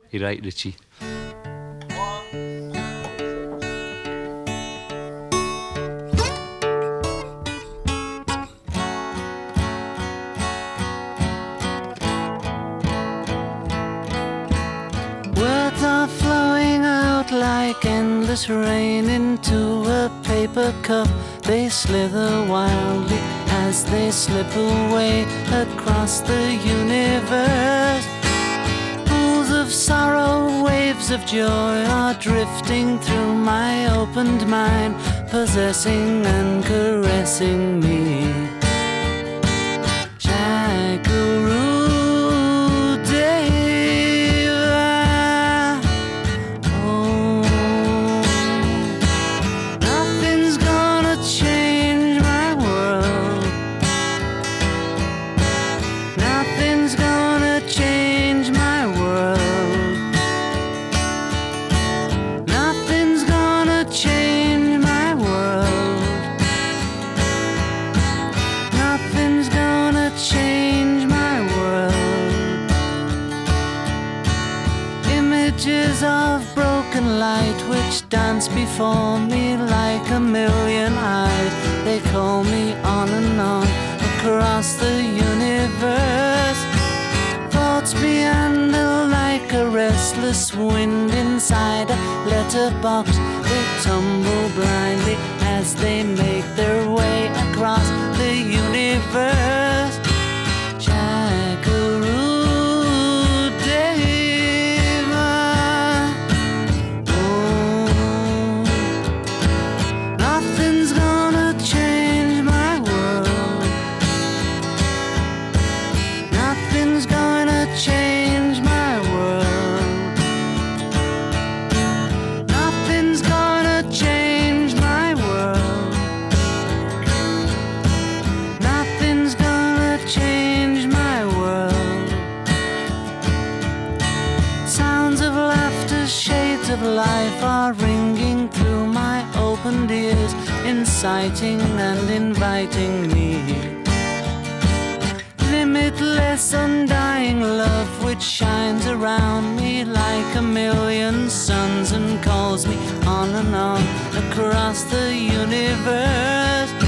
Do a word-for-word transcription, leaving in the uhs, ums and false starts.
You're right, Richie. Words are flowing out like endless rain into a paper cup. They slither wildly as they slip away across the universe. Pools of sorrow, waves of joy are drifting through my opened mind, possessing and caressing me. Jackaroo Deva. Oh, nothing's gonna change my world. Nothing's gonna change my world. Nothing's gonna change my world. Nothing's gonna change my world. Images of broken light which dance before me like a million eyes. They call me on and on across the universe. Thoughts meander like a restless wind inside a letterbox. They tumble blindly as they make their way across the universe. Jackaroo Deva. Oh, nothing's gonna change my world. Nothing's gonna change my world. Nothing's gonna change my world. Nothing's gonna change my world. Sounds of laughter, shades of life are ringing through my opened ears, inciting and inviting me. Limitless, undying love which shines around me like a million suns and calls me on and on across the universe.